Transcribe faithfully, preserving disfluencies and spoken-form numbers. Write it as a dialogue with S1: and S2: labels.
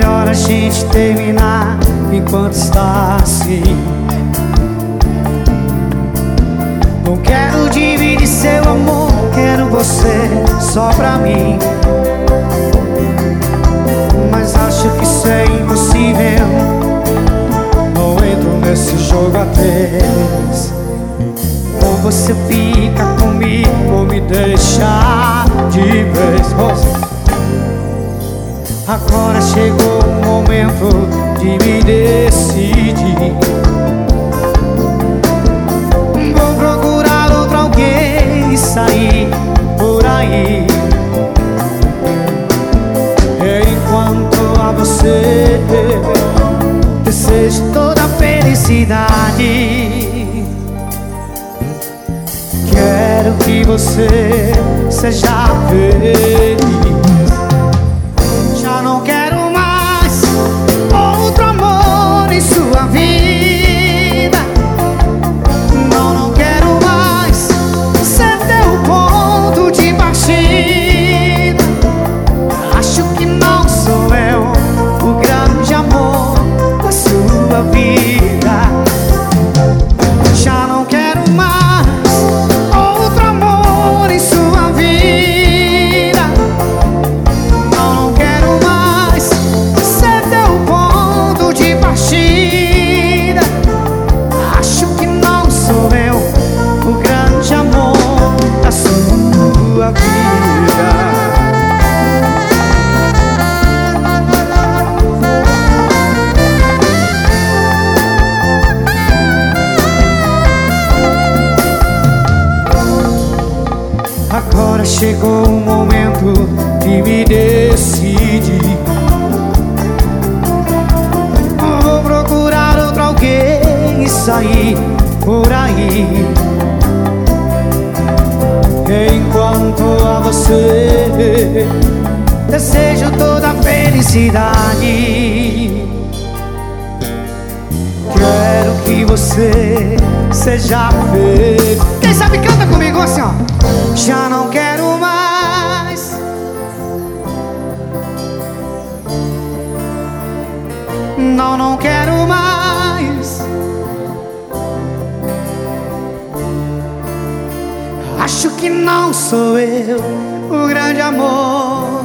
S1: melhor a gente terminar enquanto está assim. Não quero dividir seu amor, quero você só pra mim. Mas acho que isso é impossível, não entro nesse jogo a três. Ou você fica comigo ou me deixa de vez. Agora chegou o momento de me decidir. Vou procurar outro alguém e sair por aí. Enquanto a você desejo toda a felicidade. Quero que você seja feliz. Já não quero mais outro amor em sua vida. Não, não quero mais ser teu ponto de partida. Acho que não sou eu o grande amor da sua vida. Já não quero mais outro amor em sua vida. Não, não quero mais ser teu ponto de partida. Acho que não sou eu o grande amor da sua vida. Agora chegou o momento de me decidir. Vou procurar outro alguém e sair por aí. Enquanto a você desejo toda a felicidade. Quero que você seja feliz. Quem sabe canta comigo assim, ó. Já não quero mais Não, não quero mais. Acho que não sou eu o grande amor